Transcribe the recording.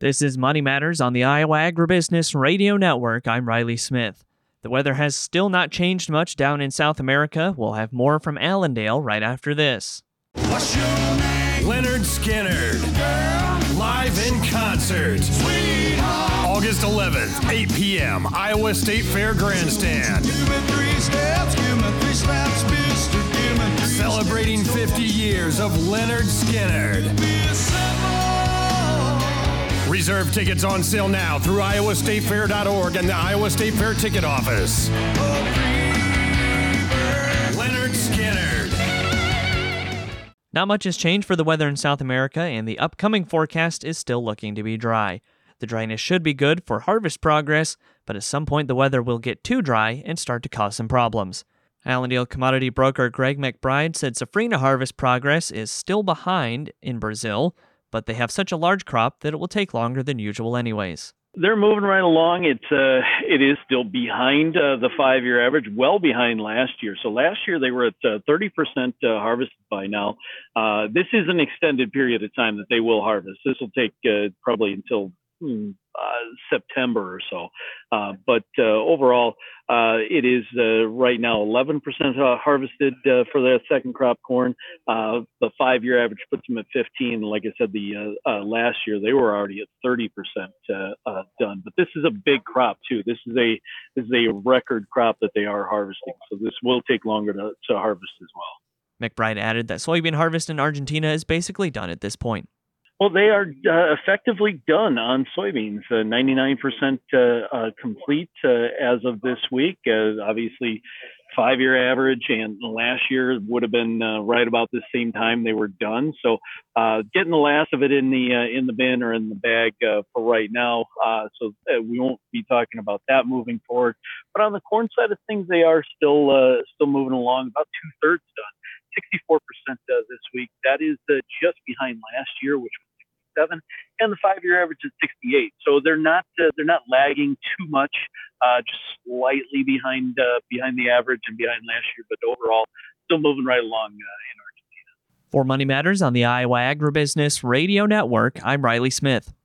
This is Money Matters on the Iowa Agribusiness Radio Network. I'm Riley Smith. The weather has still not changed much down in South America. We'll have more from Allendale right after this. Lynyrd Skynyrd, live in concert. August 11th, 8 p.m., Iowa State Fair Grandstand. Celebrating 50 years of Lynyrd Skynyrd. Reserve tickets on sale now through iowastatefair.org and the Iowa State Fair ticket office. Lynyrd Skynyrd. Not much has changed for the weather in South America, and the upcoming forecast is still looking to be dry. The dryness should be good for harvest progress, but at some point the weather will get too dry and start to cause some problems. Allendale commodity broker Greg McBride said safrinha harvest progress is still behind in Brazil, but they have such a large crop that it will take longer than usual anyways. They're moving right along. It is still behind the 5-year average, well behind last year. So last year they were at 30% harvested by now. This is an extended period of time that they will harvest. This will take probably until September or so. But overall, it is right now 11% harvested for the second crop corn. The 5-year average puts them at 15. Like I said, the last year they were already at 30% done. But this is a big crop too. This is a record crop that they are harvesting. So this will take longer to harvest as well. McBride added that soybean harvest in Argentina is basically done at this point. Well, they are effectively done on soybeans, 99% complete as of this week. Obviously, 5-year average and last year would have been right about the same time they were done. So getting the last of it in the bin or in the bag for right now. So we won't be talking about that moving forward. But on the corn side of things, they are still moving along, about 2/3 done. 64% this week. That is just behind last year, which was 67, and the 5-year average is 68. So they're not lagging too much, just slightly behind the average and behind last year, but overall still moving right along in Argentina. For Money Matters on the Iowa Agribusiness Radio Network, I'm Riley Smith.